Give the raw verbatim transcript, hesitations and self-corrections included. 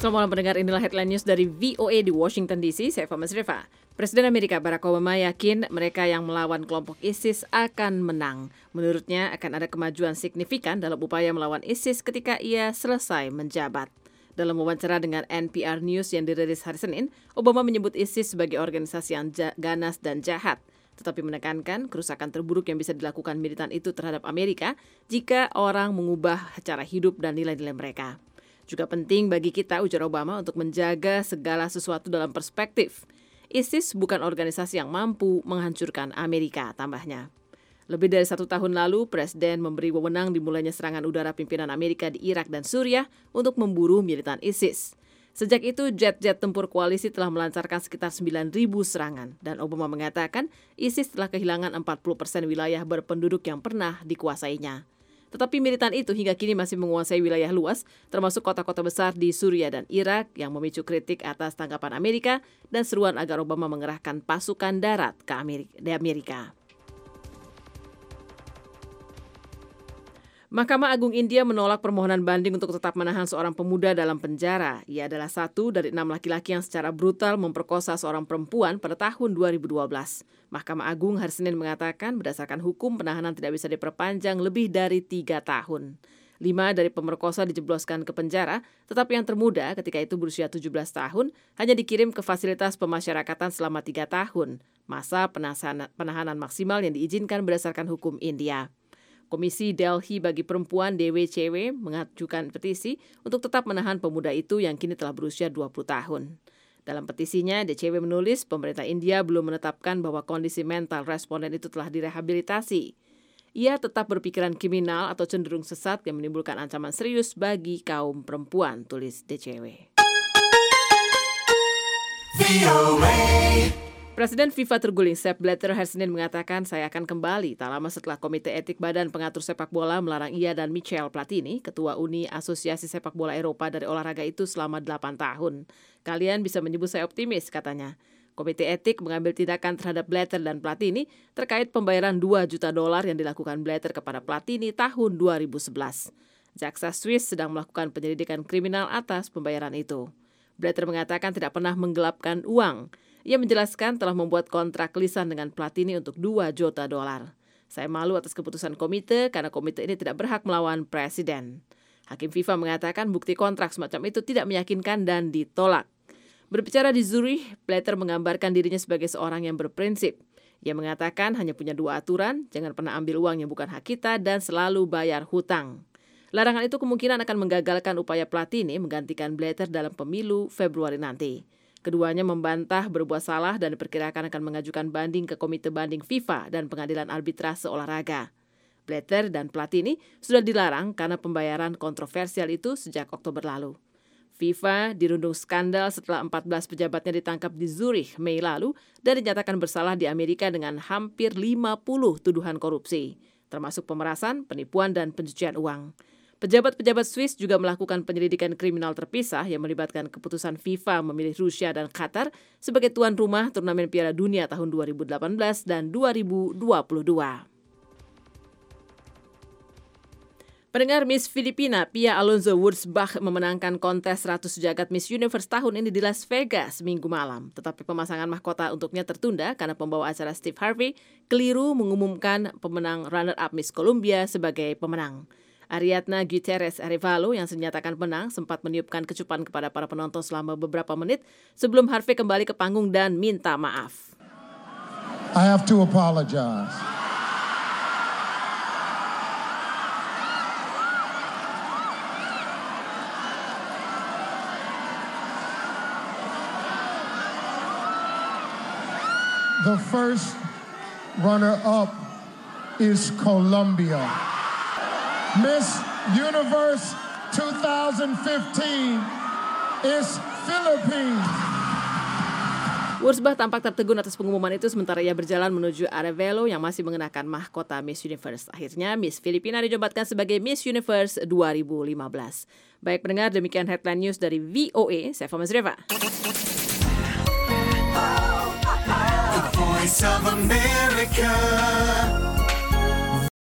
Selamat malam pendengar, inilah headline news dari V O A di Washington D C. Saya Fama Sriva. Presiden Amerika Barack Obama yakin mereka yang melawan kelompok ISIS akan menang. Menurutnya akan ada kemajuan signifikan dalam upaya melawan ISIS ketika ia selesai menjabat. Dalam wawancara dengan N P R News yang dirilis hari Senin, Obama menyebut ISIS sebagai organisasi yang ganas dan jahat, tetapi menekankan kerusakan terburuk yang bisa dilakukan militan itu terhadap Amerika jika orang mengubah cara hidup dan nilai-nilai mereka. Juga penting bagi kita, ujar Obama, untuk menjaga segala sesuatu dalam perspektif. ISIS bukan organisasi yang mampu menghancurkan Amerika, tambahnya. Lebih dari satu tahun lalu, Presiden memberi wewenang dimulainya serangan udara pimpinan Amerika di Irak dan Suriah untuk memburu militan ISIS. Sejak itu, jet-jet tempur koalisi telah melancarkan sekitar sembilan ribu serangan. Dan Obama mengatakan ISIS telah kehilangan empat puluh persen wilayah berpenduduk yang pernah dikuasainya. Tetapi militan itu hingga kini masih menguasai wilayah luas, termasuk kota-kota besar di Suriah dan Irak yang memicu kritik atas tanggapan Amerika dan seruan agar Obama mengerahkan pasukan darat ke Amerika, di Amerika. Mahkamah Agung India menolak permohonan banding untuk tetap menahan seorang pemuda dalam penjara. Ia adalah satu dari enam laki-laki yang secara brutal memperkosa seorang perempuan pada tahun dua ribu dua belas. Mahkamah Agung hari Senin mengatakan berdasarkan hukum penahanan tidak bisa diperpanjang lebih dari tiga tahun. Lima dari pemerkosa dijebloskan ke penjara, tetapi yang termuda ketika itu berusia tujuh belas tahun hanya dikirim ke fasilitas pemasyarakatan selama tiga tahun, masa penahanan maksimal yang diizinkan berdasarkan hukum India. Komisi Delhi bagi Perempuan D W C W mengajukan petisi untuk tetap menahan pemuda itu yang kini telah berusia dua puluh tahun. Dalam petisinya, D C W menulis pemerintah India belum menetapkan bahwa kondisi mental responden itu telah direhabilitasi. Ia tetap berpikiran kriminal atau cenderung sesat yang menimbulkan ancaman serius bagi kaum perempuan, tulis D C W. Presiden FIFA terguling, Sepp Blatter hari Senin mengatakan saya akan kembali tak lama setelah Komite Etik Badan Pengatur Sepak Bola melarang ia dan Michel Platini, Ketua Uni Asosiasi Sepak Bola Eropa, dari olahraga itu selama delapan tahun. Kalian bisa menyebut saya optimis, katanya. Komite Etik mengambil tindakan terhadap Blatter dan Platini terkait pembayaran dua juta dolar yang dilakukan Blatter kepada Platini tahun dua ribu sebelas. Jaksa Swiss sedang melakukan penyelidikan kriminal atas pembayaran itu. Blatter mengatakan tidak pernah menggelapkan uang. Ia menjelaskan telah membuat kontrak lisan dengan Platini untuk dua juta dolar. Saya malu atas keputusan komite karena komite ini tidak berhak melawan presiden. Hakim FIFA mengatakan bukti kontrak semacam itu tidak meyakinkan dan ditolak. Berbicara di Zurich, Blatter menggambarkan dirinya sebagai seorang yang berprinsip. Ia mengatakan hanya punya dua aturan, jangan pernah ambil uang yang bukan hak kita dan selalu bayar hutang. Larangan itu kemungkinan akan menggagalkan upaya Platini menggantikan Blatter dalam pemilu Februari nanti. Keduanya membantah berbuat salah dan diperkirakan akan mengajukan banding ke Komite Banding FIFA dan Pengadilan Arbitrase Olahraga. Blatter dan Platini sudah dilarang karena pembayaran kontroversial itu sejak Oktober lalu. FIFA dirundung skandal setelah empat belas pejabatnya ditangkap di Zurich Mei lalu dan dinyatakan bersalah di Amerika dengan hampir lima puluh tuduhan korupsi, termasuk pemerasan, penipuan, dan pencucian uang. Pejabat-pejabat Swiss juga melakukan penyelidikan kriminal terpisah yang melibatkan keputusan FIFA memilih Rusia dan Qatar sebagai tuan rumah turnamen Piala Dunia tahun dua ribu delapan belas dan dua ribu dua puluh dua. Pendengar, Miss Filipina Pia Alonzo Wurtzbach memenangkan kontes Ratu Sejagat Miss Universe tahun ini di Las Vegas Minggu malam. Tetapi pemasangan mahkota untuknya tertunda karena pembawa acara Steve Harvey keliru mengumumkan pemenang runner-up Miss Columbia sebagai pemenang. Ariadna Gutierrez Arevalo yang dinyatakan menang sempat meniupkan kecupan kepada para penonton selama beberapa menit sebelum Harvey kembali ke panggung dan minta maaf. I have to apologize. The first runner-up is Colombia. Miss Universe twenty fifteen is Philippines. Wurtzbach tampak tertegun atas pengumuman itu sementara ia berjalan menuju Arevalo yang masih mengenakan mahkota Miss Universe. Akhirnya Miss Filipina dijabatkan sebagai Miss Universe dua ribu lima belas. Baik pendengar, demikian headline news dari V O A. Saya Fama Sriva. The Voice of America.